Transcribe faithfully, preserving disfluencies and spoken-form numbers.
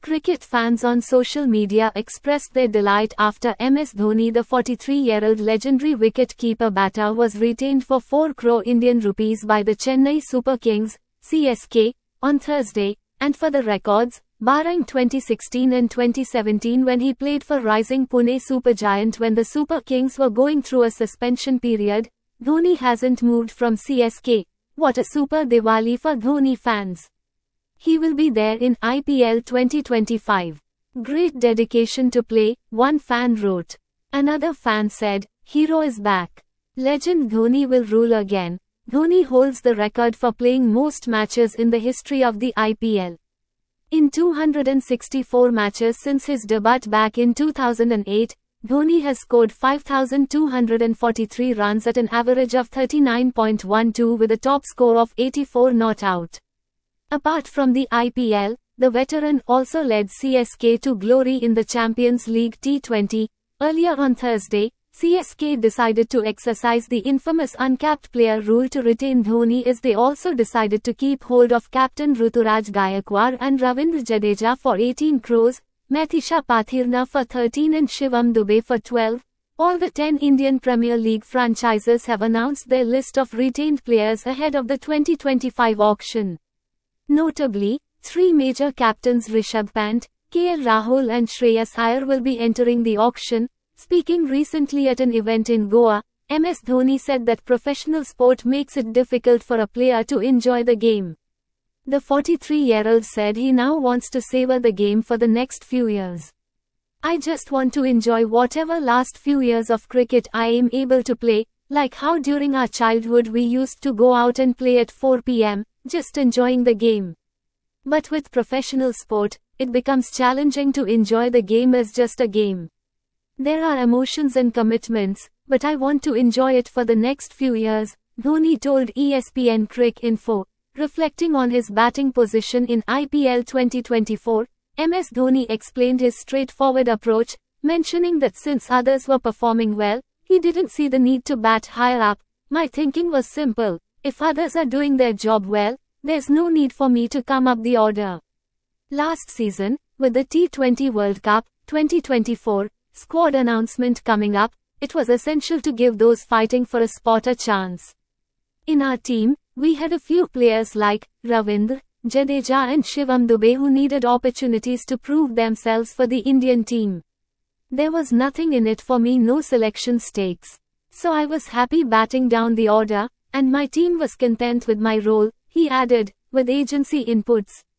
Cricket fans on social media expressed their delight after M S Dhoni, the forty-three-year-old legendary wicket-keeper batter, was retained for four crore Indian rupees by the Chennai Super Kings, C S K, on Thursday, and for the records, barring twenty sixteen and twenty seventeen when he played for rising Pune Supergiant when the Super Kings were going through a suspension period, Dhoni hasn't moved from C S K. What a super Diwali for Dhoni fans. He will be there in I P L twenty twenty-five. Great dedication to play, one fan wrote. Another fan said, hero is back. Legend Dhoni will rule again. Dhoni holds the record for playing most matches in the history of the I P L. In two hundred sixty-four matches since his debut back in two thousand eight, Dhoni has scored five thousand two hundred forty-three runs at an average of thirty-nine point one two with a top score of eighty-four not out. Apart from the I P L, the veteran also led C S K to glory in the Champions League T twenty. Earlier on Thursday, C S K decided to exercise the infamous uncapped player rule to retain Dhoni, as they also decided to keep hold of captain Ruturaj Gaikwad and Ravindra Jadeja for eighteen crores, Maithisha Pathirna for thirteen and Shivam Dube for twelve. All the ten Indian Premier League franchises have announced their list of retained players ahead of the twenty twenty-five auction. Notably, three major captains Rishabh Pant, K L Rahul and Shreyas Iyer will be entering the auction. Speaking recently at an event in Goa, M S Dhoni said that professional sport makes it difficult for a player to enjoy the game. The forty-three-year-old said he now wants to savor the game for the next few years. I just want to enjoy whatever last few years of cricket I am able to play, like how during our childhood we used to go out and play at four p m, just enjoying the game. But with professional sport, it becomes challenging to enjoy the game as just a game. There are emotions and commitments, but I want to enjoy it for the next few years, Dhoni told E S P N Crick Info. Reflecting on his batting position in I P L twenty twenty-four, M S Dhoni explained his straightforward approach, mentioning that since others were performing well, he didn't see the need to bat higher up. My thinking was simple: if others are doing their job well, there's no need for me to come up the order. Last season, with the T twenty World Cup twenty twenty-four squad announcement coming up, it was essential to give those fighting for a spot a chance. In our team, we had a few players like Ravindra Jadeja and Shivam Dube who needed opportunities to prove themselves for the Indian team. There was nothing in it for me, no selection stakes. So I was happy batting down the order, and my team was content with my role, he added, with agency inputs.